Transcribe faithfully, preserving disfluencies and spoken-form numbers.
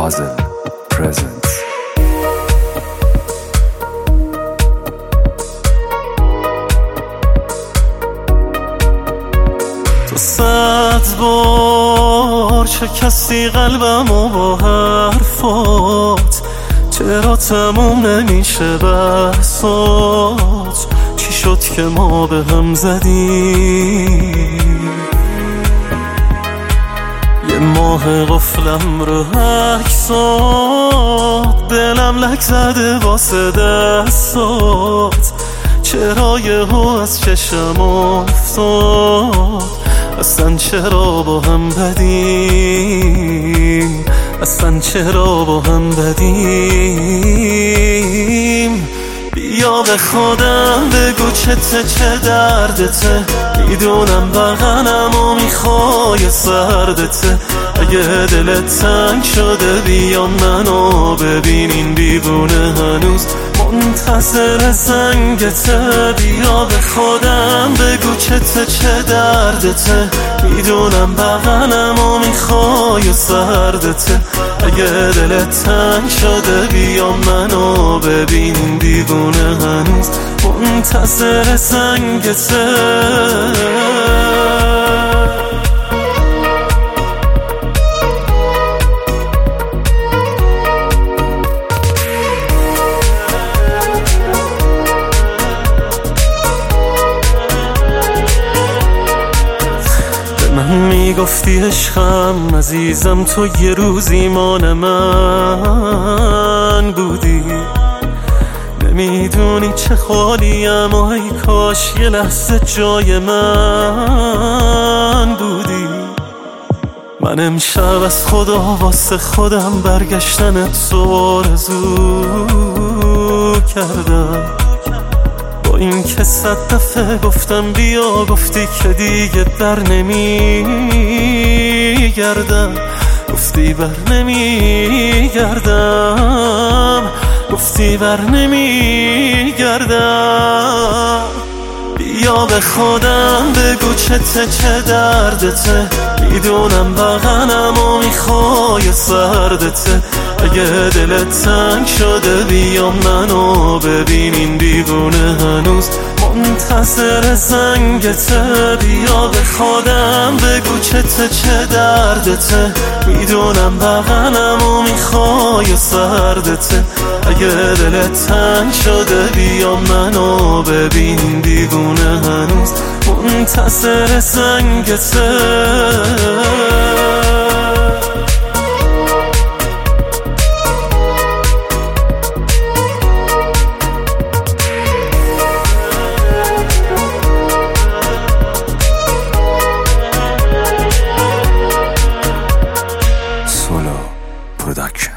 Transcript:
Mazel presents. تو صد بار شکستی قلبمو با حرفات، چرا تموم نمیشه بحثات؟ چی شد که ما به هم زدیم؟ یه ماه قفلم رو عکسات، دلم لک زده واسه دستات، چرا یهو از چشم افتاد؟ اصلا چرا با هم بدیم؟ اصلا چرا با هم بدیم؟ بیا به خودم بگو چته، چه دردته؟ میدونم بغنم و میخوای سردته. اگه دلت تنگ شده بیا منو ببین، این دیوونه هنوز منتظر زنگته. بیا به خودم بگو چته، چه دردته؟ میدونم بغنم و میخوای سردته. اگه دلت تنگ شده بیا منو ببین، این دیوونه هنوز منتظر زنگته. میگفتی عشقم عزیزم، تو یه روزی مان من بودی. نمیدونی چه خالیم و ای کاش یه لحظه جای من بودی. من امشب از خدا واسه خودم برگشتنت تو آرزو کردم. با این که صد دفعه گفتم بیا، گفتی که دیگه بر نمی گردم. گفتی بر نمی گردم، گفتی بر نمی گردم. بیا به خودم بگو چته، چه دردته؟ میدونم بغنم و میخوای سردته. اگه دلت تنگ شده بیا منو ببین، این دیوونه هنوز منتظر زنگته. بیا به خودم بگو چته، چه دردته؟ میدونم بغنم و میخوای سردته. اگه دلت تنگ شده بیا منو ببین، این دیوونه هنوز منتظر زنگته. Solo Production.